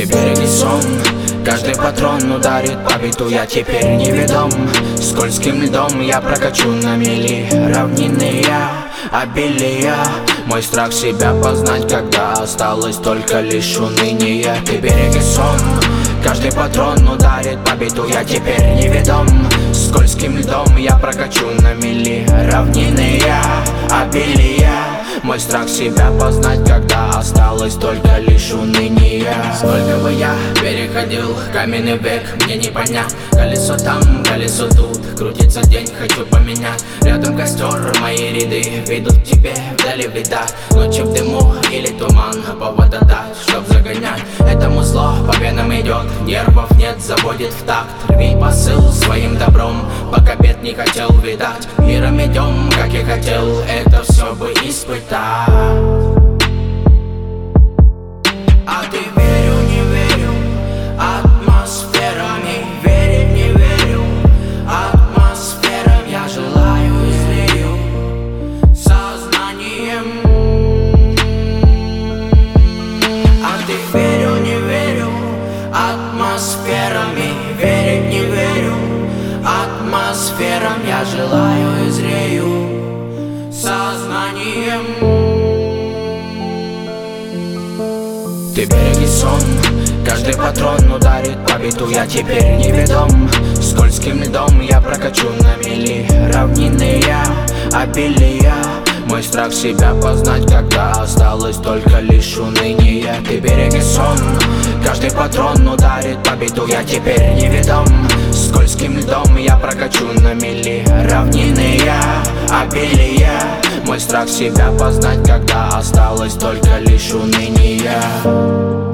Ты береги сон, каждый патрон ударит по биту. Я теперь неведом, скользким льдом я прокачу на мели. Равнины я, обилия, мой страх себя познать, когда осталось только лишь уныние. Ты береги сон, каждый патрон ударит по биту. Я теперь неведом, скользким льдом я прокачу на мели. Равнины я, обилия, мой страх себя познать, когда осталось только лишь уныние. Сколько бы я переходил каменный век, мне не понять. Колесо там, колесо тут, крутится день, хочу поменять. Рядом костер, мои ряды ведут к тебе вдали беда. Ночью в дыму или туман, повода дать, чтоб загонять. Этому зло по венам идет, нервов нет, заводит в такт. Рви посыл своим добром, пока бед не хотел видать. Миром идем, как я хотел, это все бы испытать. А ты верю, не верю, атмосферами. Верить не верю, атмосферам. Я желаю и зрею сознанием. А ты верю, не верю, атмосферами. Верить не верю, атмосферам. Я желаю и зрею сознанием. Ты береги сон, каждый патрон ударит по биту. Я теперь неведом, скользким льдом я прокачу на мели. Равнины я, обилия, мой страх себя познать, когда осталось только лишь уныние. Ты береги сон, каждый патрон ударит по биту. Я теперь неведом, скользким льдом я прокачу на мели. Равнины я, обилия, мой страх себя познать, когда осталось только лишь уныние.